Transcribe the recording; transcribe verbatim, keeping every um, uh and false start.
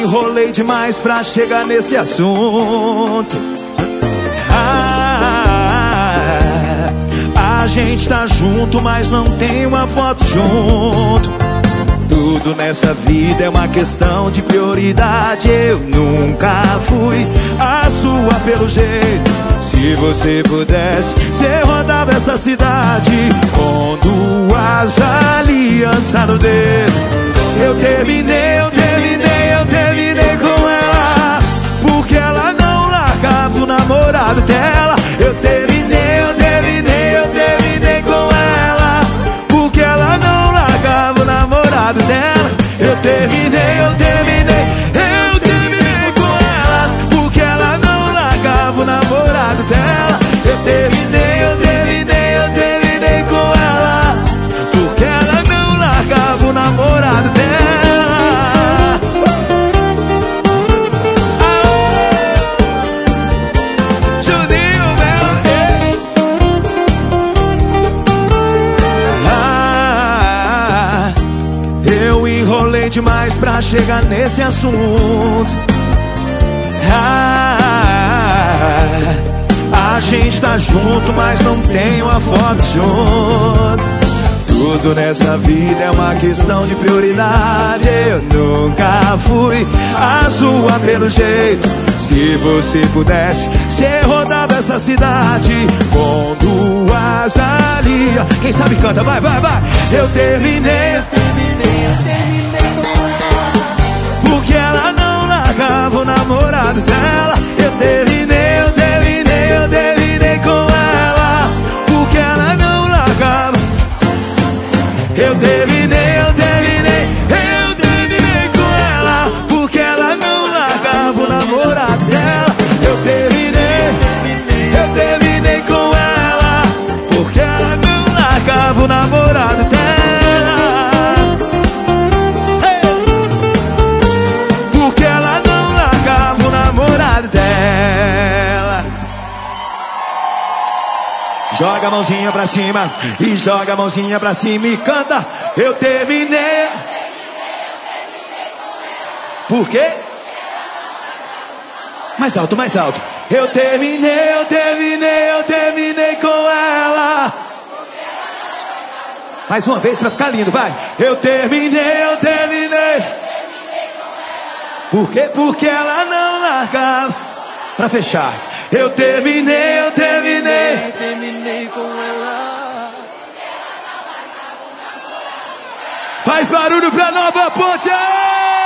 enrolei demais pra chegar nesse assunto. Ah, a gente tá junto, mas não tem uma foto junto. Tudo nessa vida é uma questão de prioridade. Eu nunca fui a sua pelo jeito. Se você pudesse, você rodava essa cidade com duas alianças no dedo. Eu terminei, eu terminei, eu terminei com ela, porque ela não largava o namorado dela. Eu terminei, eu terminei, eu terminei com ela, porque ela não largava o namorado dela. Eu terminei, eu terminei, eu terminei com ela, porque ela não largava o namorado dela. Eu terminei, eu terminei, eu terminei com ela, porque ela não largava o namorado dela. Juninho, meu rei. Ah, eu enrolei demais pra chegar nesse assunto. Ah, a gente tá junto, mas não tem uma foto junto. Tudo nessa vida é uma questão de prioridade. Eu nunca fui a sua pelo jeito. Se você pudesse, você rodava essa cidade com duas alias. Quem sabe canta, vai, vai, vai. Eu terminei, eu terminei, eu terminei com ela, porque ela não largava o namorado dela. Eu terminei, eu terminei, eu terminei com ela, porque ela não largava. Eu terminei, eu terminei, eu terminei com ela, porque ela não largava o namorado dela. Eu terminei, eu terminei com ela, porque ela não largava o namorado dela. Hey! Porque ela não largava o namorado dela. Joga a mãozinha pra cima e joga a mãozinha pra cima e canta. Eu terminei. Por quê? Mais alto, mais alto. Eu terminei, eu terminei, eu terminei com ela. Mais uma vez pra ficar lindo, vai. Eu terminei, eu terminei. Por quê? Porque ela não largava. Pra fechar. Eu terminei, eu terminei, terminei com ela. Faz barulho pra Nova Ponte!